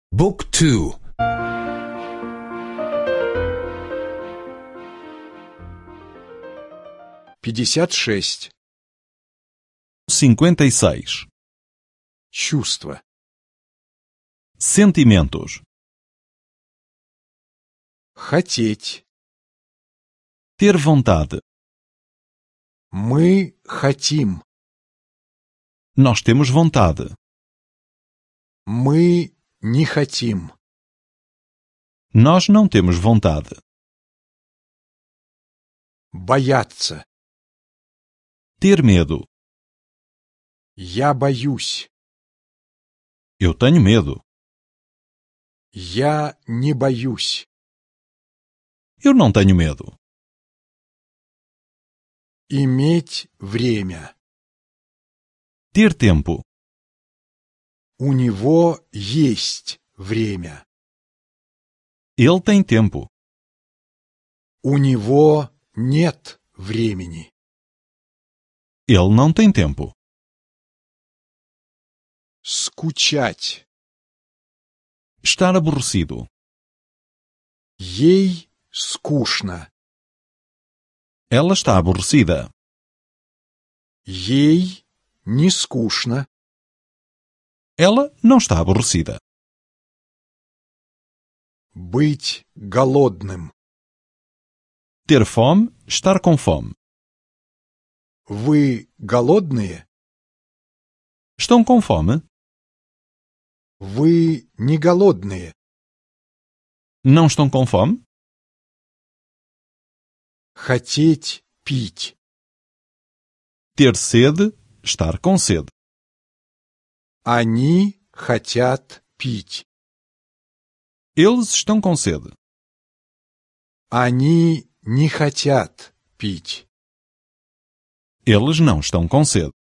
Book 2. 56. 56. Чувства. Sentimentos. Хотеть. Ter vontade. Мы хотим. Nós temos vontade. Мы не хотим. Nós não temos vontade. Бояться. Ter medo. Я боюсь. Eu tenho medo. Я не боюсь. Eu não tenho medo. Иметь время. Ter tempo. У него есть время. Ele tem tempo. У него нет времени. Ele não tem tempo. Скучать. Estar aborrecido. Ей скучно. Ela está aborrecida. Ей не скучно. Ela não está aborrecida. Быть голодным. Ter fome, estar com fome. Вы голодные? Estão com fome? Вы не голодные? Não estão com fome? Хотеть пить. Ter sede, estar com sede. Они хотят пить. Eles estão com sede. Они не хотят пить. Eles não estão com sede.